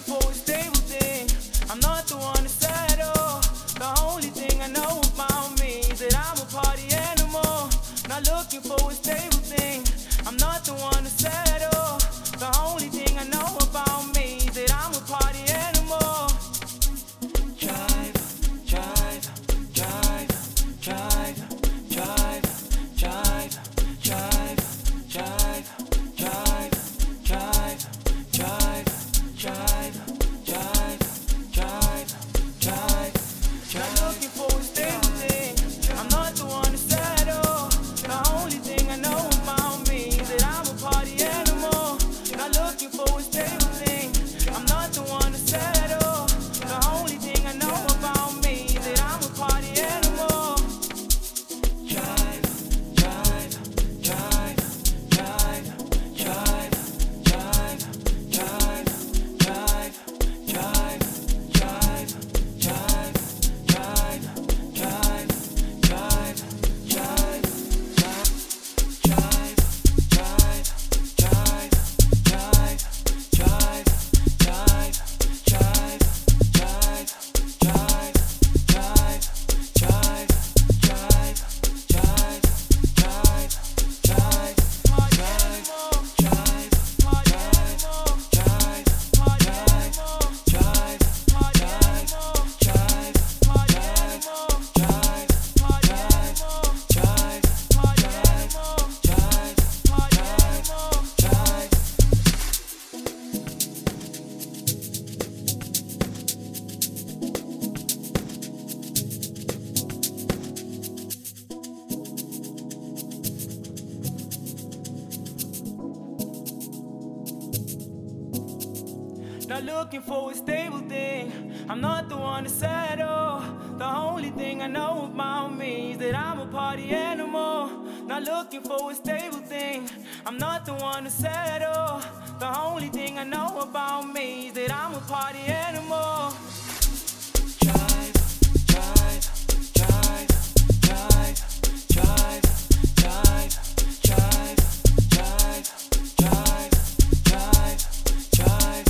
for a stable thing. I'm not the one to settle. The only thing I know about me is that I'm a party animal. Not looking for a stable thing. I'm not the one to settle. The only thing I know about me is that I'm a party animal. Jive, jive, jive, jive, jive, jive, jive, jive, jive, jive, jive, jive, jive, jive, jive. Not looking for a stable thing. I'm not the one to settle. The only thing I know about me is that I'm a party animal. Not looking for a stable thing. I'm not the one to settle. The only thing I know about me is that I'm a party animal. Jive, jive, jive, jive, jive, jive, jive, jive, jive, jive, jive, jive, jive, jive, jive, Not looking for a stable thing. I'm not the one to settle. The only thing I know about me is that I'm a party animal. Not looking for a stable thing. I'm not the one to settle. The only thing I know about me is that I'm a party animal. Jive, jive, jive, jive, jive, jive, jive, jive, jive, jive, jive.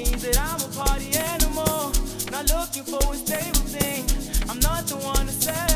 Looking for a stable thing. I'm not the one to say.